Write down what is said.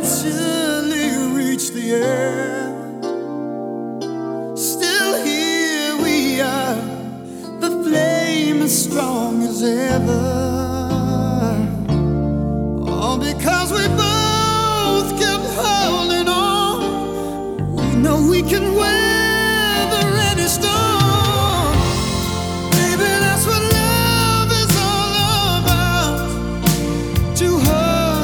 eventually reach the end. Still here we are, the flame as strong as ever. All because we both kept holding on. We know we can win.